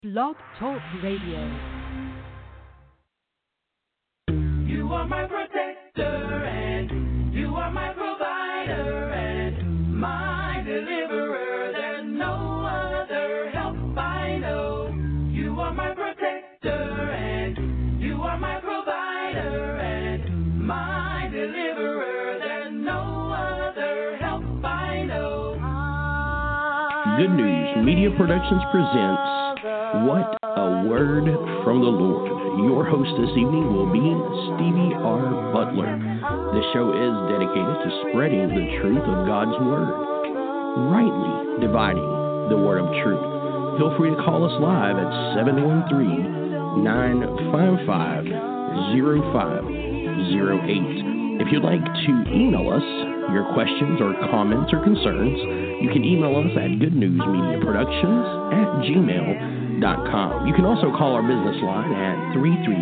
Blog Talk Radio. You are my protector and you are my provider and my deliverer. There's no other help I know. You are my protector and you are my provider and my deliverer. There's no other help I know. Good News Media Productions presents What a Word from the Lord. Your host this evening will be Stevie R. Butler. This show is dedicated to spreading the truth of God's Word, rightly dividing the Word of truth. Feel free to call us live at 713-955-0508. If you'd like to email us your questions or comments or concerns, you can email us at goodnewsmediaproductions@gmail.com. You can also call our business line at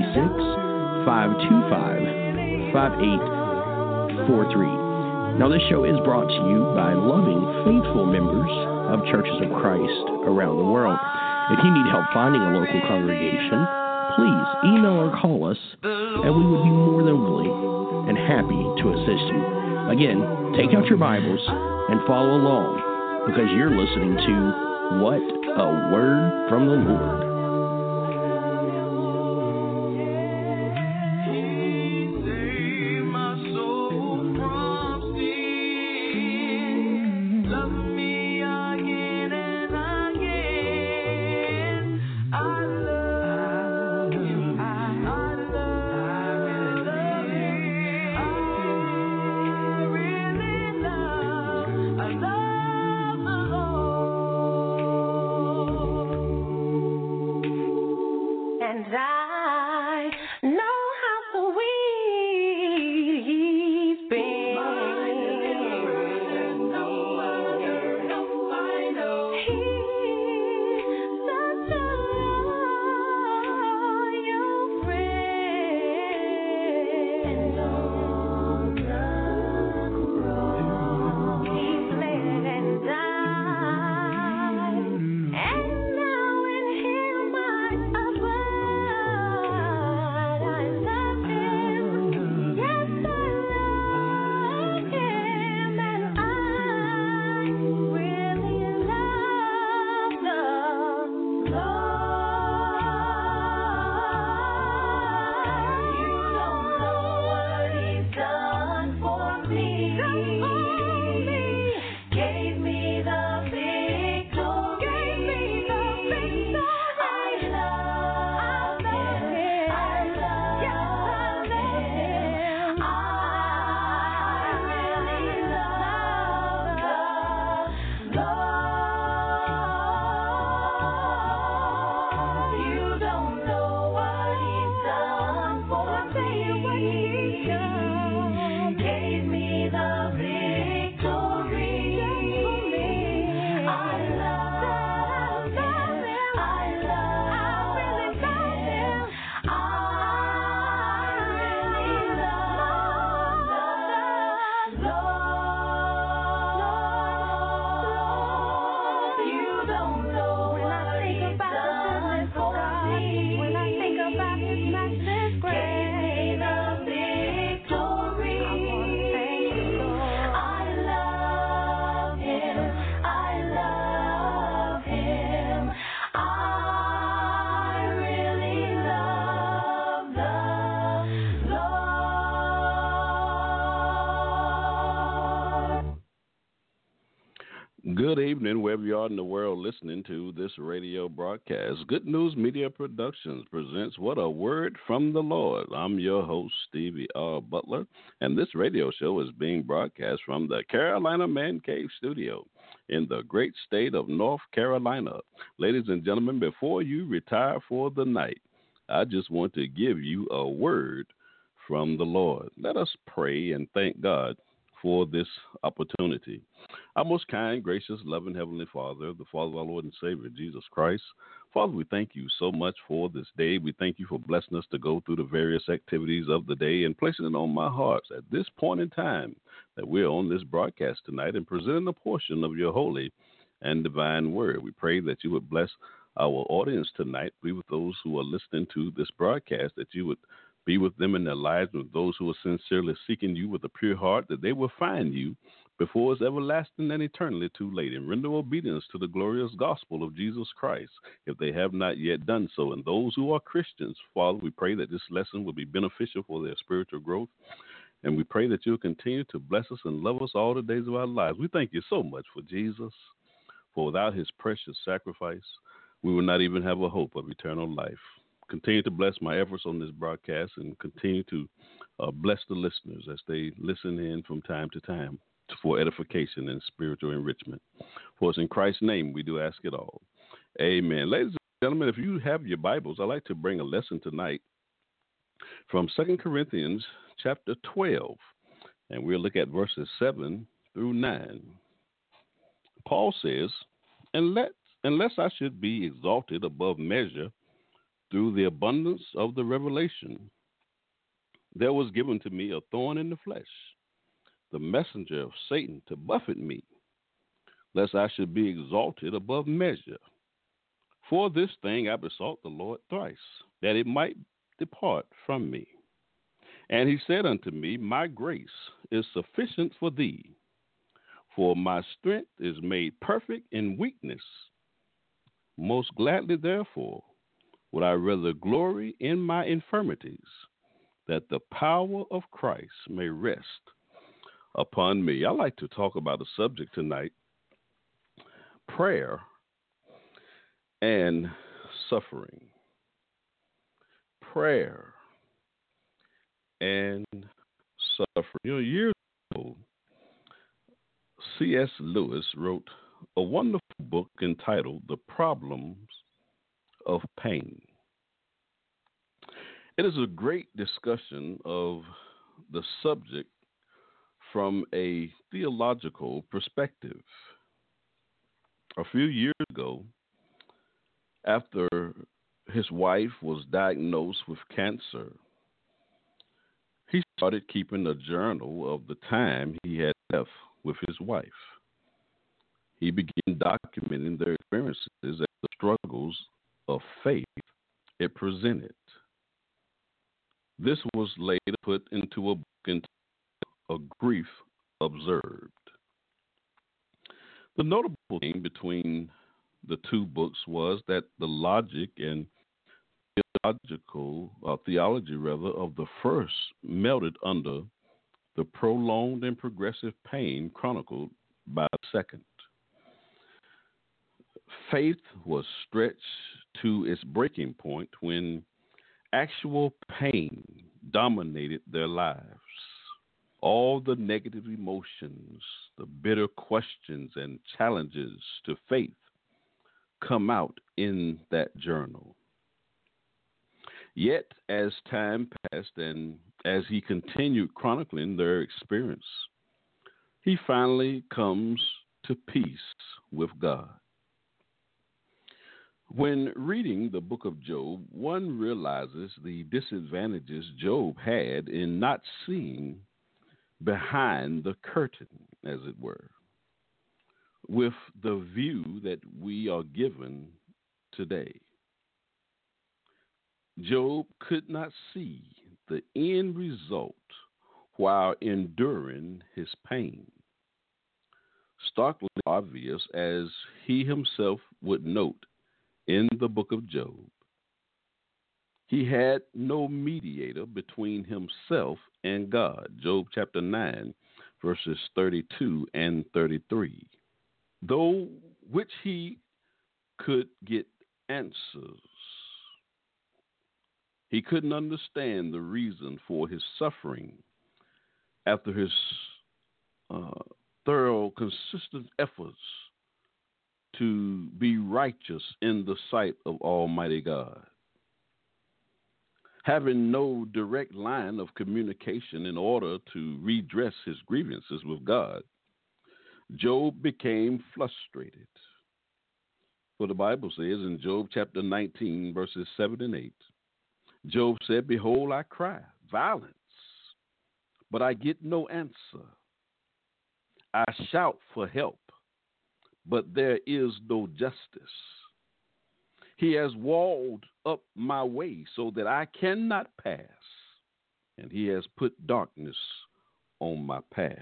336-525-5843. Now, this show is brought to you by loving, faithful members of Churches of Christ around the world. If you need help finding a local congregation, please email or call us, and we would be more than willing and happy to assist you. Again, take out your Bibles and follow along, because you're listening to What a Word from the Lord. Good evening, wherever you are in the world listening to this radio broadcast. Good News Media Productions presents What a Word from the Lord. I'm your host, Stevie R. Butler, and this radio show is being broadcast from the Carolina Man Cave Studio in the great state of North Carolina. Ladies and gentlemen, before you retire for the night, I just want to give you a word from the Lord. Let us pray and thank God for this opportunity. Our most kind, gracious, loving Heavenly Father, the Father of our Lord and Savior, Jesus Christ. Father, we thank you so much for this day. We thank you for blessing us to go through the various activities of the day and placing it on my heart at this point in time that we're on this broadcast tonight and presenting a portion of your holy and divine word. We pray that you would bless our audience tonight, be with those who are listening to this broadcast, that you would be with them in their lives, with those who are sincerely seeking you with a pure heart, that they will find you before it's everlasting and eternally too late, and render obedience to the glorious gospel of Jesus Christ, if they have not yet done so. And those who are Christians, Father, we pray that this lesson will be beneficial for their spiritual growth, and we pray that you'll continue to bless us and love us all the days of our lives. We thank you so much for Jesus, for without his precious sacrifice, we will not even have a hope of eternal life. Continue to bless my efforts on this broadcast, and continue to bless the listeners as they listen in from time to time for edification and spiritual enrichment. For it's in Christ's name we do ask it all. Amen. Ladies and gentlemen, if you have your Bibles, I'd like to bring a lesson tonight from 2 Corinthians chapter 12, and we'll look at verses 7 through 9. Paul says, unless I should be exalted above measure through the abundance of the revelation, there was given to me a thorn in the flesh, the messenger of Satan to buffet me, lest I should be exalted above measure. For this thing I besought the Lord thrice, that it might depart from me. And he said unto me, my grace is sufficient for thee, for my strength is made perfect in weakness. Most gladly, therefore, would I rather glory in my infirmities, that the power of Christ may rest upon me. I like to talk about a subject tonight: prayer and suffering. Prayer and suffering. Years ago, C.S. Lewis wrote a wonderful book entitled The Problems of Pain. It is a great discussion of the subject from a theological perspective. A few years ago, after his wife was diagnosed with cancer, he started keeping a journal of the time he had left with his wife. He began documenting their experiences and the struggles of faith it presented. This was later put into a book entitled A Grief Observed. The notable thing between the two books was that the logic and theology of the first melted under the prolonged and progressive pain chronicled by the second. Faith was stretched to its breaking point when actual pain dominated their lives. All the negative emotions, the bitter questions and challenges to faith come out in that journal. Yet, as time passed and as he continued chronicling their experience, he finally comes to peace with God. When reading the book of Job, one realizes the disadvantages Job had in not seeing behind the curtain, as it were, with the view that we are given today. Job could not see the end result while enduring his pain. Starkly obvious, as he himself would note in the book of Job, he had no mediator between himself and God. Job chapter 9, verses 32 and 33. Though which he could get answers, he couldn't understand the reason for his suffering after his thorough, consistent efforts to be righteous in the sight of Almighty God. Having no direct line of communication in order to redress his grievances with God, Job became frustrated. For the Bible says in Job chapter 19, verses 7 and 8, Job said, behold, I cry, violence, but I get no answer. I shout for help, but there is no justice. He has walled up my way so that I cannot pass, and he has put darkness on my paths.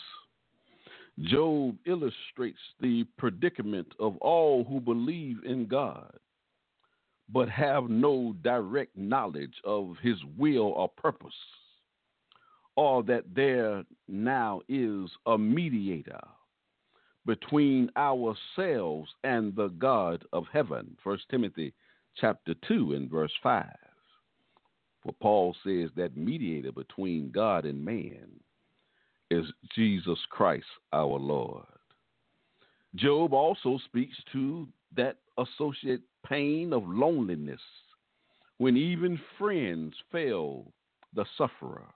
Job illustrates the predicament of all who believe in God, but have no direct knowledge of his will or purpose, or that there now is a mediator between ourselves and the God of heaven. 1 Timothy chapter 2 and verse 5. For Paul says that mediator between God and man is Jesus Christ our Lord. Job also speaks to that associate pain of loneliness when even friends fail the sufferer.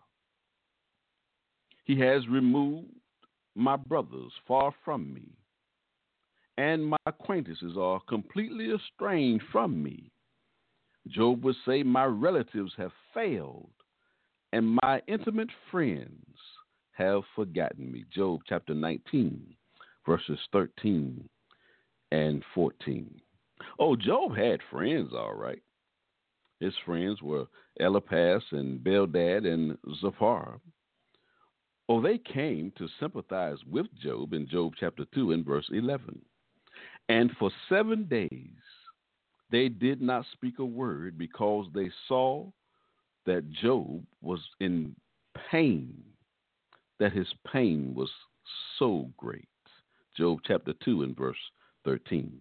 He has removed my brothers far from me, and my acquaintances are completely estranged from me. Job would say, my relatives have failed, and my intimate friends have forgotten me. Job chapter 19, verses 13 and 14. Oh, Job had friends, all right. His friends were Eliphaz and Bildad and Zophar. Oh, they came to sympathize with Job in Job chapter 2 and verse 11. And for 7 days they did not speak a word because they saw that Job was in pain, that his pain was so great. Job chapter 2 and verse 13.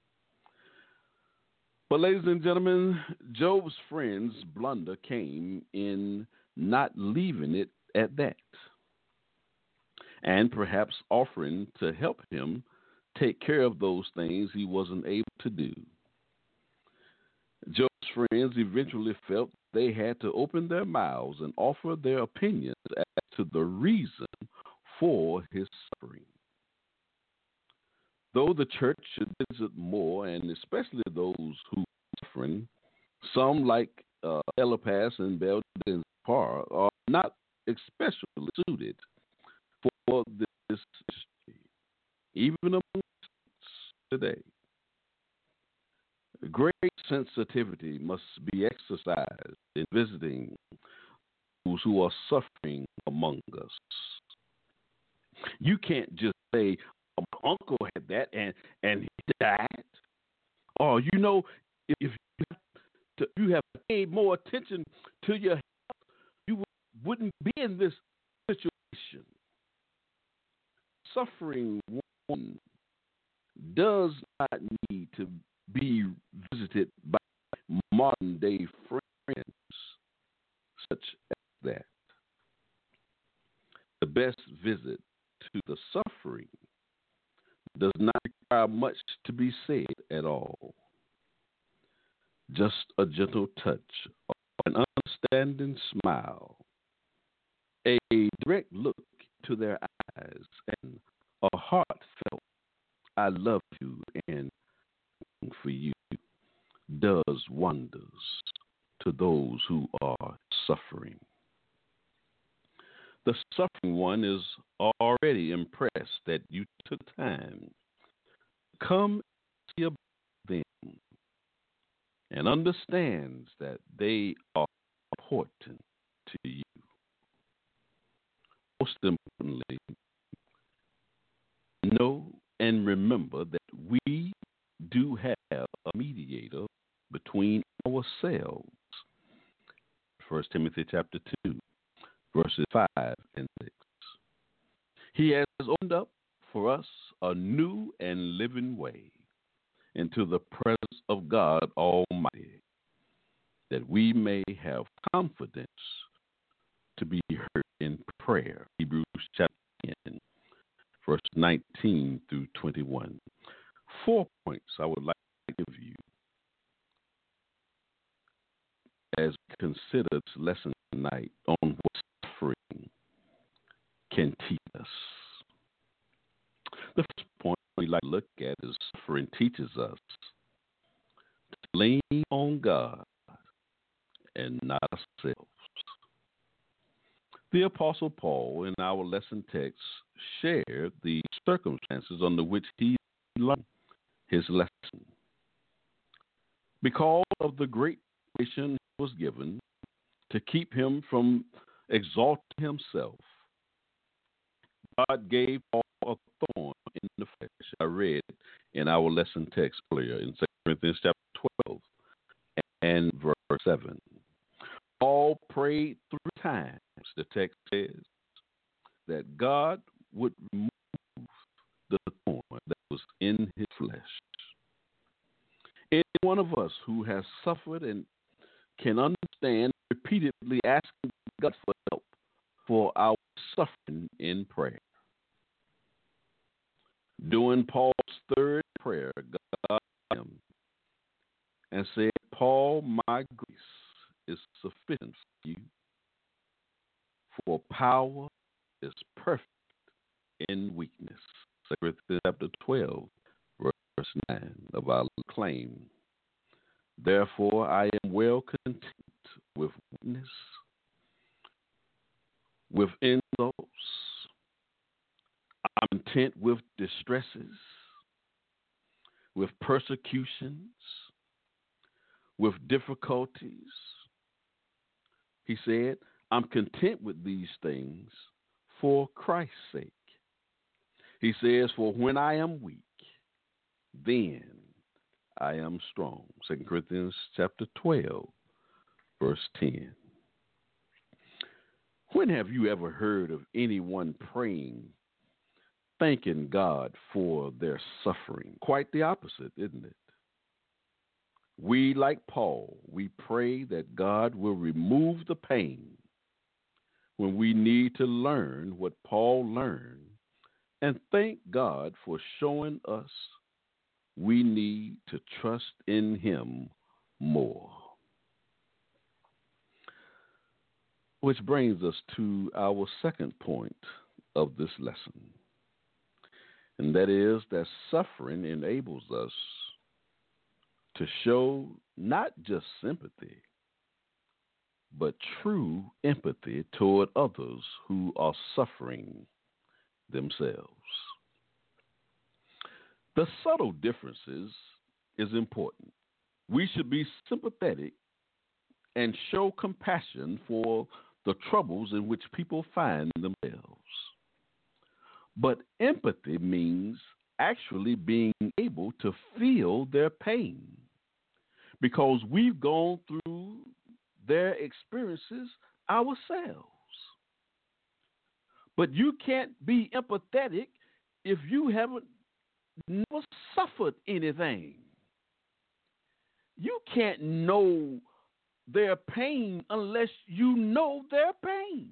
But ladies and gentlemen, Job's friends' blunder came in not leaving it at that, and perhaps offering to help him take care of those things he wasn't able to do. Job's friends eventually felt they had to open their mouths and offer their opinions as to the reason for his suffering. Though the church should visit more, and especially those who are suffering, some like Eliphaz and Bildad and Zophar are not especially suited for this ministry, even among today. Great sensitivity must be exercised in visiting those who are suffering among us. You can't just say, oh, my uncle had that and he died. Or, you know, if you have paid more attention to your health, you wouldn't be in this situation. Suffering one does not need to be visited by modern day friends such as that. The best visit to the suffering does not require much to be said at all. Just a gentle touch, an understanding smile, a direct look to their eyes, and a heartfelt I love you and for you does wonders to those who are suffering. The suffering one is already impressed that you took time to come see about them and understands that they are important to you. Most importantly, know and remember that we do have a mediator between ourselves. 1 Timothy chapter 2, verses 5 and 6. He has opened up for us a new and living way into the presence of God Almighty, that we may have confidence to be heard in prayer. Hebrews chapter 10, verse 19 through 21. 4 points I would like to give you as we consider this lesson tonight on what suffering can teach us. The first point we like to look at is suffering teaches us to lean on God and not ourselves. The Apostle Paul, in our lesson text, shared the circumstances under which he learned his lesson. Because of the great mission he was given to keep him from exalting himself, God gave Paul a thorn in the flesh. I read in our lesson text earlier in 2 Corinthians chapter 12 and verse 7. Paul prayed 3 times, the text says, that God would remove the thorn that was in his flesh. Any one of us who has suffered and can understand repeatedly asking God for help for our suffering in prayer. During Paul's 3rd prayer, God called him and said, Paul, my grace is sufficient for you, for power is perfect in weakness. 2 Corinthians chapter 12, verse 9 of our claim. Therefore, I am well content with weakness, with insults. I'm content with distresses, with persecutions, with difficulties. He said, I'm content with these things for Christ's sake. He says, for when I am weak, then I am strong. 2 Corinthians chapter 12, verse 10. When have you ever heard of anyone praying, thanking God for their suffering? Quite the opposite, isn't it? We, like Paul, we pray that God will remove the pain when we need to learn what Paul learned, and thank God for showing us we need to trust in him more. Which brings us to our second point of this lesson, and that is that suffering enables us to show not just sympathy, but true empathy toward others who are suffering themselves. The subtle differences is important. We should be sympathetic and show compassion for the troubles in which people find themselves. But empathy means actually being able to feel their pain, because we've gone through their experiences ourselves. But you can't be empathetic if you haven't never suffered anything. You can't know their pain unless you know their pain.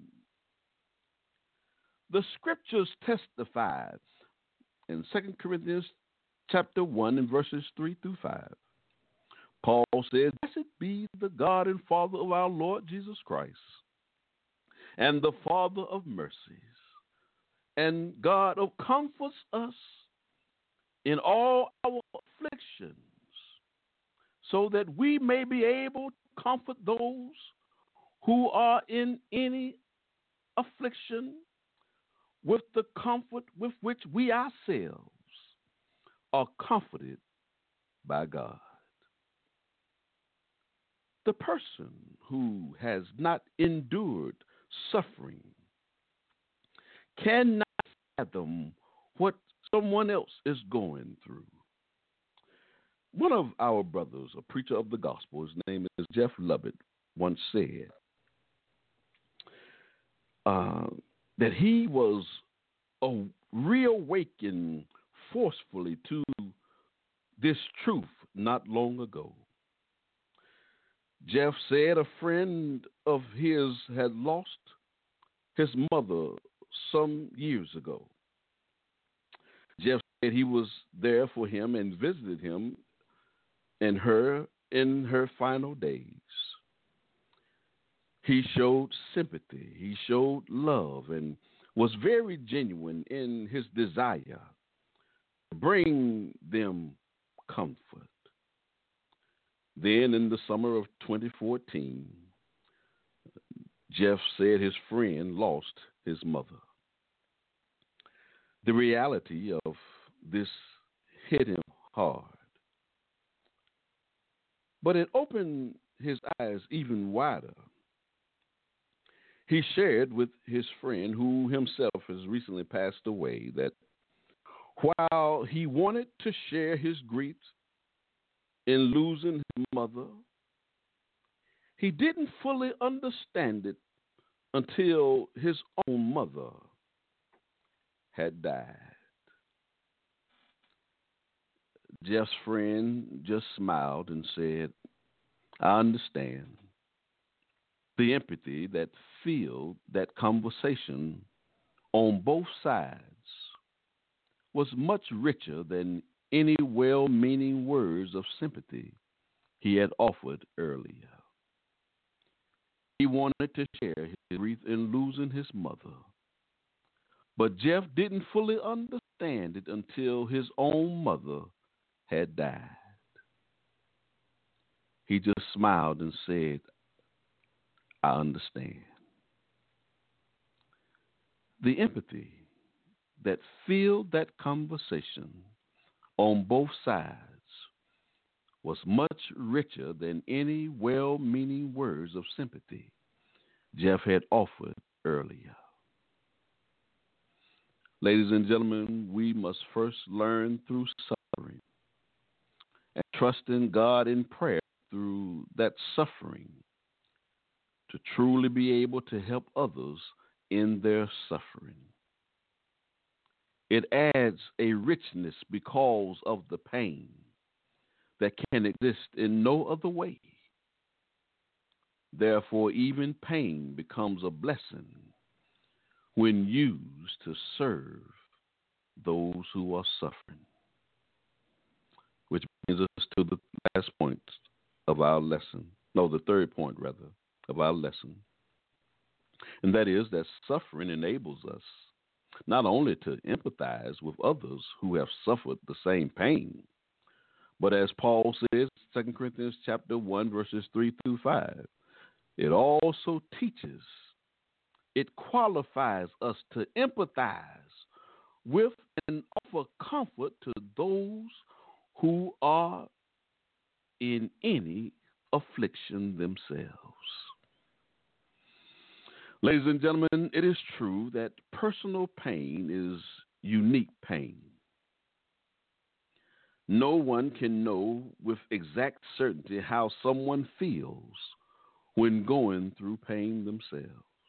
The scriptures testify in 2 Corinthians chapter 1 and verses 3 through 5. Paul says, blessed be the God and Father of our Lord Jesus Christ, and the Father of mercies, and God who comforts us in all our afflictions, so that we may be able to comfort those who are in any affliction with the comfort with which we ourselves are comforted by God. The person who has not endured suffering cannot fathom what someone else is going through. One of our brothers, a preacher of the gospel, his name is Jeff Lovett, once said that he was reawakened forcefully to this truth not long ago. Jeff said a friend of his had lost his mother some years ago. Jeff said he was there for him and visited him and her in her final days. He showed sympathy, he showed love, and was very genuine in his desire to bring them comfort. Then in the summer of 2014, Jeff said his friend lost his mother. The reality of this hit him hard. But it opened his eyes even wider. He shared with his friend, who himself has recently passed away, that while he wanted to share his grief in losing his mother, he didn't fully understand it until his own mother had died. Jeff's friend just smiled and said, I understand. The empathy that filled that conversation on both sides was much richer than any well-meaning words of sympathy he had offered earlier. He wanted to share his grief in losing his mother, but Jeff didn't fully understand it until his own mother had died. He just smiled and said, I understand. The empathy that filled that conversation on both sides was much richer than any well-meaning words of sympathy Jeff had offered earlier. Ladies and gentlemen, we must first learn through suffering and trust in God in prayer through that suffering to truly be able to help others in their suffering. It adds a richness because of the pain that can exist in no other way. Therefore, even pain becomes a blessing when used to serve those who are suffering. Which brings us to the last point of our lesson. No, the third point, rather, of our lesson. And that is that suffering enables us not only to empathize with others who have suffered the same pain, but as Paul says, 2 Corinthians chapter 1, verses 3 through 5, it also teaches, it qualifies us to empathize with and offer comfort to those who are in any affliction themselves. Ladies and gentlemen, it is true that personal pain is unique pain. No one can know with exact certainty how someone feels when going through pain themselves.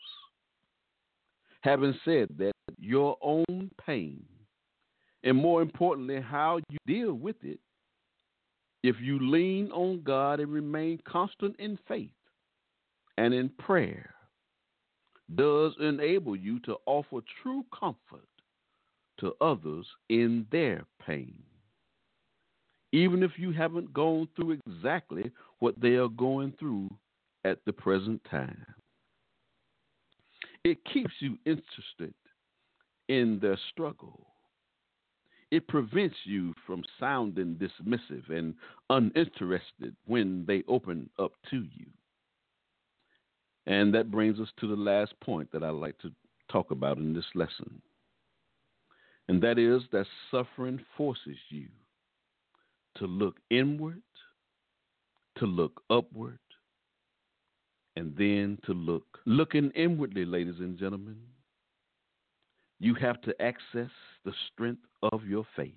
Having said that, your own pain, and more importantly, how you deal with it, if you lean on God and remain constant in faith and in prayer, does enable you to offer true comfort to others in their pain, even if you haven't gone through exactly what they are going through at the present time. It keeps you interested in their struggle. It prevents you from sounding dismissive and uninterested when they open up to you. And that brings us to the last point that I'd like to talk about in this lesson. And that is that suffering forces you to look inward, to look upward, and then to look. Looking inwardly, ladies and gentlemen, you have to access the strength of your faith.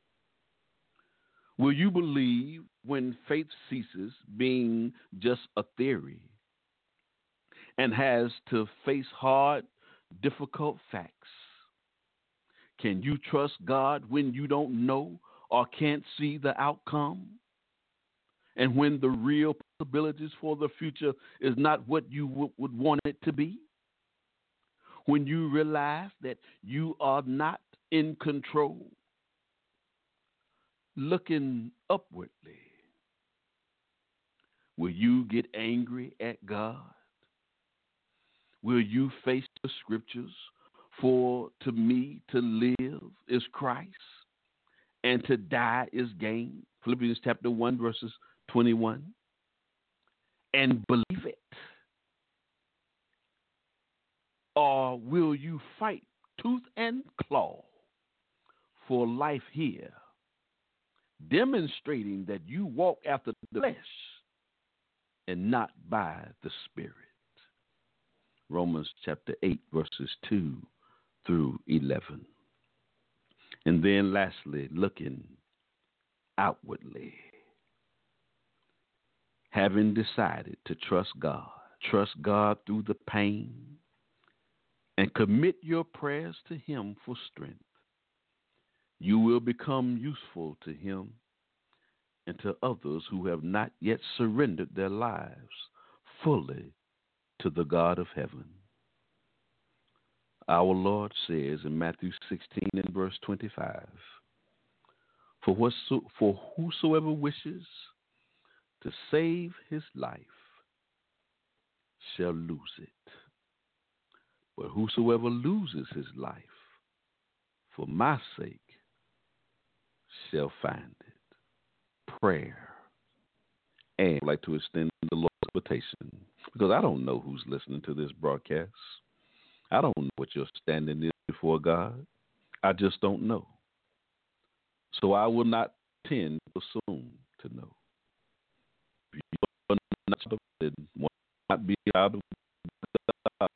Will you believe when faith ceases being just a theory and has to face hard, difficult facts? Can you trust God when you don't know or can't see the outcome? And when the real possibilities for the future is not what you would want it to be? When you realize that you are not in control? Looking upwardly, will you get angry at God? Will you face the scriptures? For to me to live is Christ, and to die is gain. Philippians chapter 1, verses 21. And believe it. Or will you fight tooth and claw for life here, demonstrating that you walk after the flesh and not by the Spirit. Romans chapter 8, verses 2 through 11. And then lastly, looking outwardly. Having decided to trust God through the pain, and commit your prayers to Him for strength, you will become useful to Him and to others who have not yet surrendered their lives fully to the God of heaven. Our Lord says in Matthew 16 and verse 25, For whosoever wishes to save his life shall lose it. But whosoever loses his life for my sake shall find it. Prayer. And I'd like to extend the Lord's invitation, because I don't know who's listening to this broadcast. I don't know what your standing is before God. I just don't know. So I will not tend to assume to know. If you not be out of God,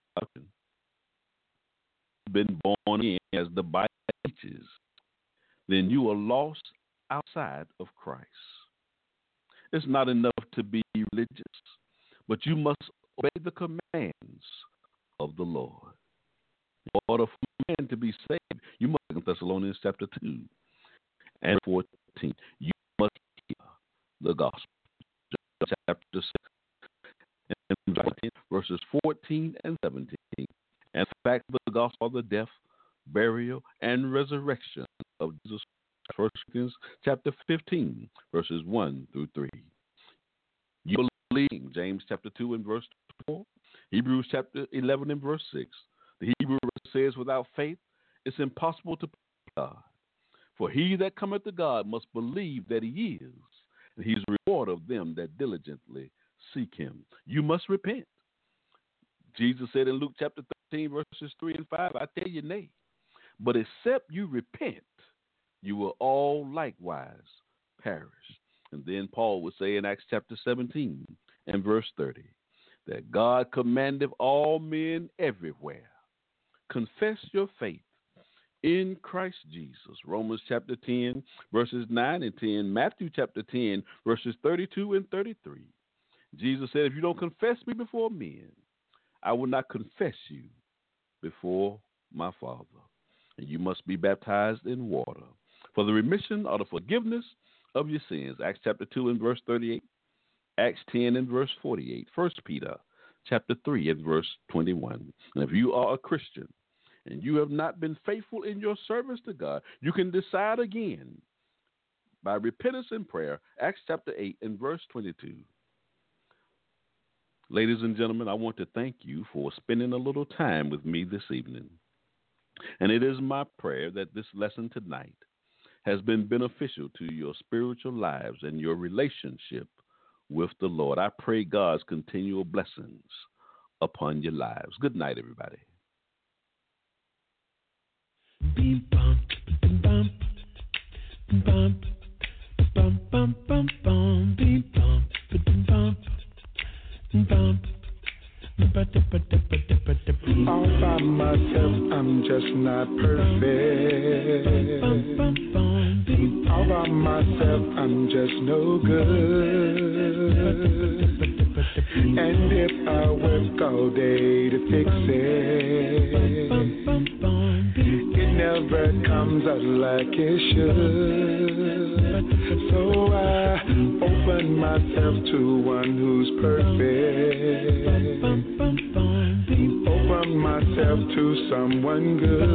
been born in as the Bible teaches, then you are lost outside of Christ. It's not enough to be religious, but you must obey the commands of the Lord. In order for man to be saved, you must, in Thessalonians chapter 2 and 14, you must hear the gospel. Chapter 6 and verses 14 and 17. And the fact of the gospel of the death, burial, and resurrection of Jesus. 1 Corinthians chapter 15, verses 1 through 3. You believe James chapter 2 and verse 4, Hebrews chapter 11 and verse 6. The Hebrew says, without faith, it's impossible to please God. For he that cometh to God must believe that he is, and he's a reward of them that diligently seek him. You must repent. Jesus said in Luke chapter 13, verses 3 and 5, I tell you nay, but except you repent, you will all likewise perish. And then Paul would say in Acts chapter 17 and verse 30, that God commandeth all men everywhere, confess your faith in Christ Jesus. Romans chapter 10, verses 9 and 10, Matthew chapter 10, verses 32 and 33. Jesus said, if you don't confess me before men, I will not confess you before my Father. And you must be baptized in water for the remission or the forgiveness of your sins. Acts chapter 2 and verse 38, Acts 10 and verse 48, 1 Peter chapter 3 and verse 21. And if you are a Christian and you have not been faithful in your service to God, you can decide again by repentance and prayer. Acts chapter 8 and verse 22. Ladies and gentlemen, I want to thank you for spending a little time with me this evening. And it is my prayer that this lesson tonight has been beneficial to your spiritual lives and your relationship with the Lord. I pray God's continual blessings upon your lives. Good night, everybody. Beep, bum, bum, bum, bum, bum, bum, bum, beep, bum, bum, bum. All by myself, I'm just not perfect. All by myself, I'm just no good. And if I work all day to fix it, it never comes out like it should. So I open myself to one who's perfect. Open myself to someone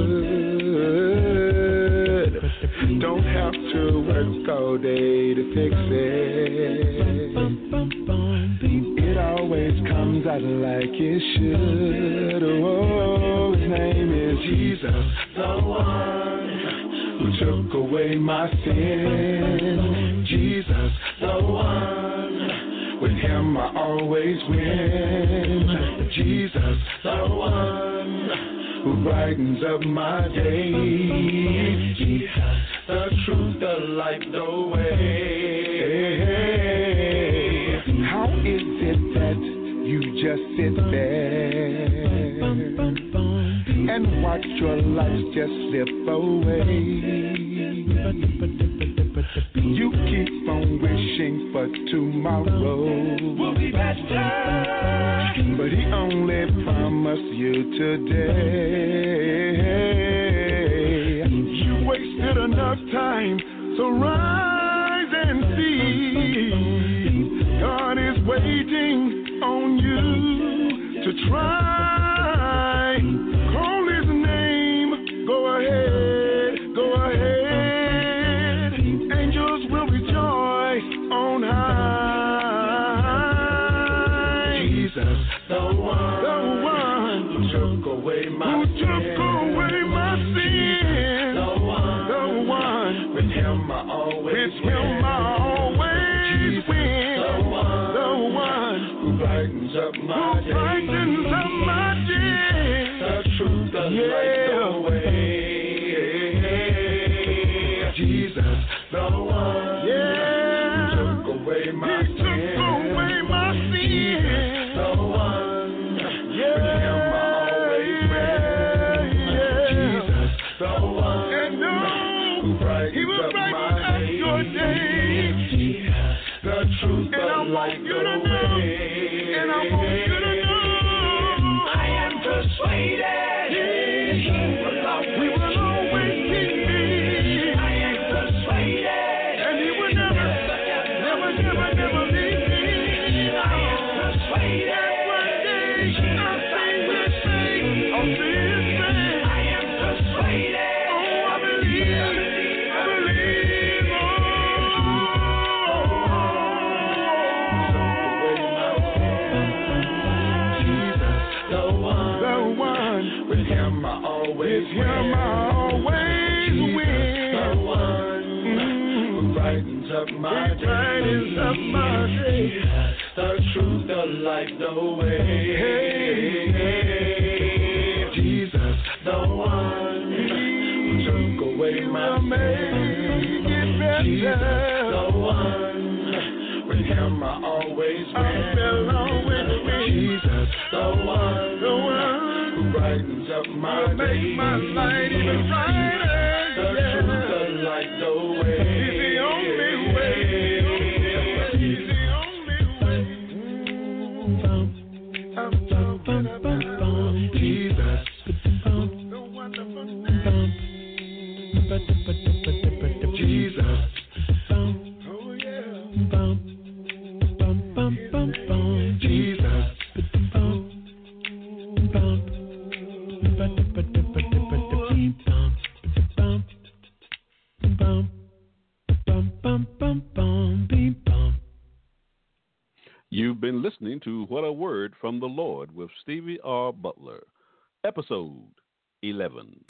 good. Don't have to work all day to fix it. It always comes out like it should. Oh, his name is Jesus, the one who took away my sin. Jesus, the one. With him I always win. Jesus, the one who brightens up my day. Jesus, the truth, the light, the way. How is it just sit there and watch your life just slip away. You keep on wishing for tomorrow will be better, but he only promised you today. You wasted enough time, so rise and see. God is waiting on you to try. Call his name, go ahead, go ahead. Angels will rejoice on high. Jesus, the one who took away my sin. The one with him I always win. The one who brightens up my day. The truth, the light, the way. Jesus, the one who took away my sin. The one with him I always win. Jesus, the one who brightens up my day. The truth, the light, the way. And I want you to know I am persuaded we will always keep me. I am persuaded and he will never leave me. I am persuaded one day I'll see his face. I am persuaded. Oh, I believe. With him I always win. The one who brightens up my day. The truth, the light, the way. Jesus, the one who took away my sin. Jesus, the one with him I always win. Jesus, the one who brightens up my day. Make my light even brighter. The truth, the light, the way. He's the only way. He's the only way. Jesus, the wonderful name. Jesus. Oh yeah. Jesus. You've been listening to What a Word from the Lord with Stevie R. Butler, episode 11.